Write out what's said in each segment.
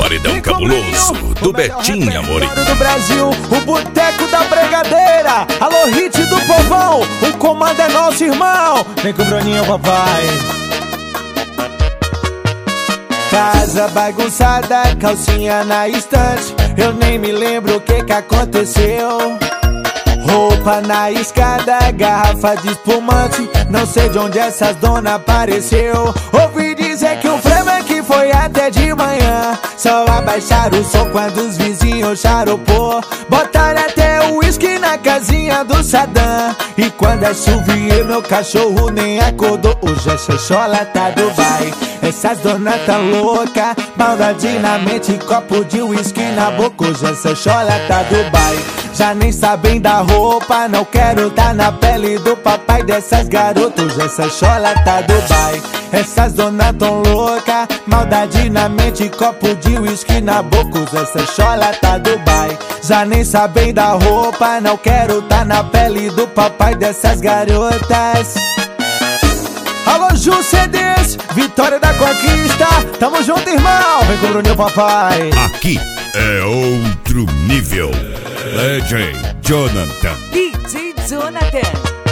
Paredão Cabuloso do Betinho Amorim. Do Brasil, o boteco da bregadeira. Alô, hit do povão, o comando é nosso irmão. Vem com o Bruninho, papai. Casa bagunçada, calcinha na estante. Eu nem me lembro o que aconteceu. Roupa na escada, garrafa de espumante. Não sei de onde essas donas apareceu. Ouvi dizer que o frame aqui foi até de manhã. Só abaixaram o som quando os vizinhos charopô. Botaram até o uísque na casinha do Saddam. E quando é chuvinha, meu cachorro nem acordou. Hoje é xoxola, tá Dubai. Essas donas tão louca, maldade na mente, copo de uísque na boca. Hoje é xoxola, tá Dubai. Já nem sabem da roupa, não quero tá na pele do papai dessas garotas. Hoje essa xola tá Dubai. Essas donas tão louca, maldade na mente, copo de uísque na boca. Hoje essa xola tá Dubai. Já nem sabem da roupa, não quero tá na pele do papai dessas garotas. Alô, Ju CDs, Vitória da Conquista. Tamo junto, irmão. Vem com o Bruninho, papai. Aqui é outro nível. DJ Jonathan. DJ Jonathan.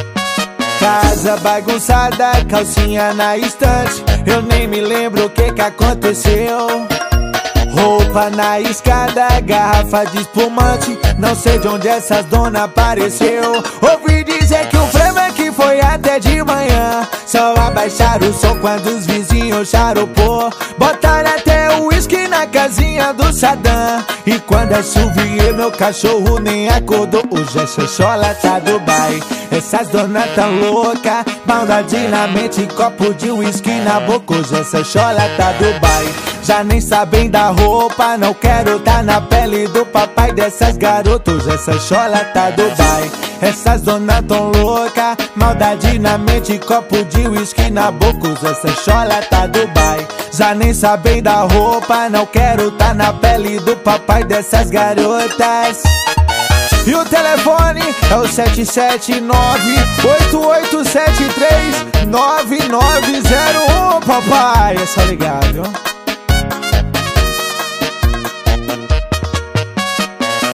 Casa bagunçada, calcinha na estante. Eu nem me lembro o que aconteceu. Roupa na escada, garrafa de espumante. Não sei de onde essas donas apareceu. Ouvi dizer que o frame aqui foi até de manhã. Só abaixaram o som quando os vizinhos charopô. Botaram até o uísque na casinha do Saddam. E quando é chuvinha, meu cachorro nem acordou. Hoje é xoxola, tá Dubai. Essas donas tão louca, maldade na mente, copo de uísque na boca. Hoje é xoxola, tá Dubai. Já nem sabem da roupa, não quero tá na pele do papai dessas garotas. Hoje é xoxola, tá Dubai. Essas donas tão louca, maldade na mente, copo de uísque na boca. Hoje é xoxola, tá Dubai. Já nem sabem da roupa, não quero tá na pele do papai dessas garotas. E o telefone é o 779-8873-9901, papai. É só ligar, viu?